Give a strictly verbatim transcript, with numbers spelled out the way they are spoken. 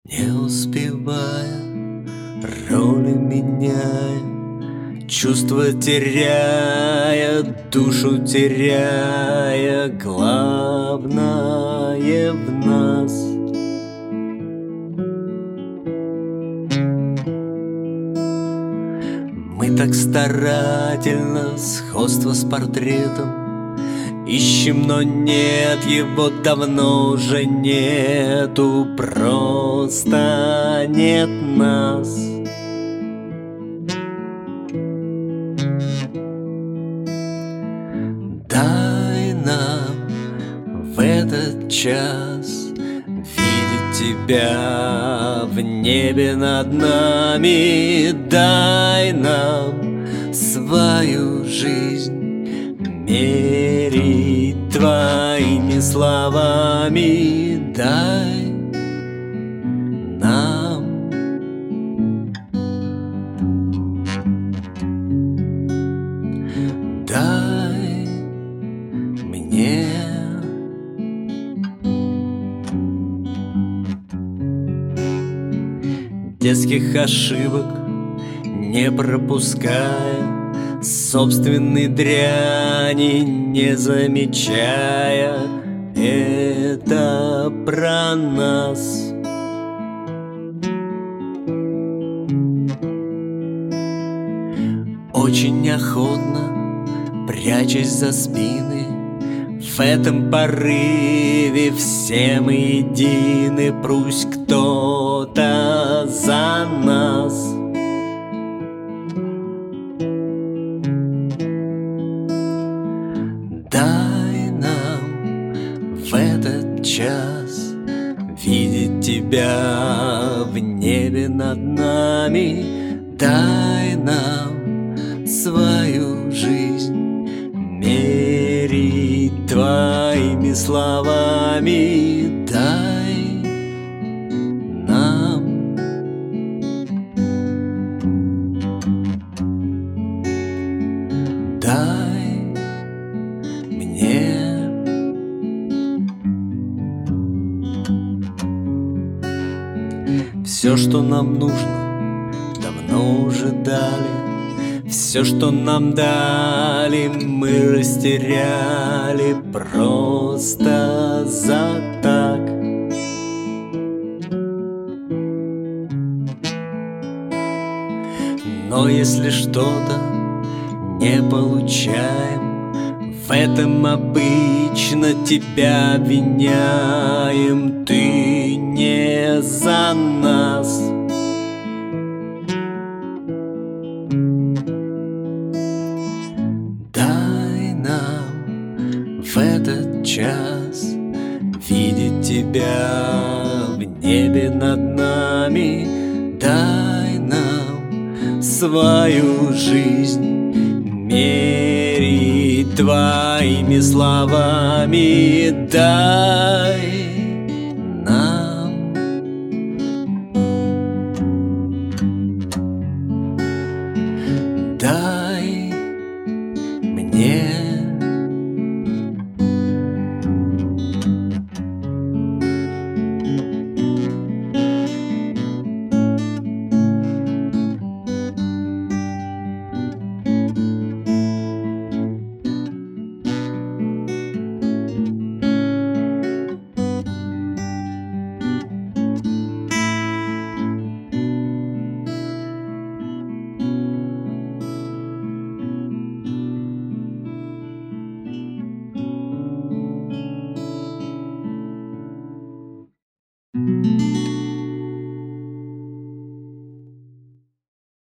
Не успевая, роли меняя, чувства теряя, душу теряя, главное в нас. Мы так старательно сходство с портретом ищем, но нет его, давно уже нету, просто нет нас. Дай нам в этот час видеть тебя в небе над нами. Дай нам свою жизнь мерить твоими словами. Дай нам. Дай мне. Детских ошибок не пропуская, собственной дряни не замечая, это про нас. Очень охотно, прячась за спины, в этом порыве все мы едины. Пусть кто-то за нас. Дай нам в этот час видеть тебя в небе над нами. Дай нам свою жизнь мерить твоими словами. Дай нам. Дай мне. Все, что нам нужно, давно уже дали. Все, что нам дали, мы растеряли просто за так. Но если что-то не получаем, в этом обычно тебя обвиняем. Ты не за нас. Дай нам в этот час видеть тебя в небе над нами. Дай нам свою жизнь мерить твоими словами. Дай нам. Дай мне. Thank you.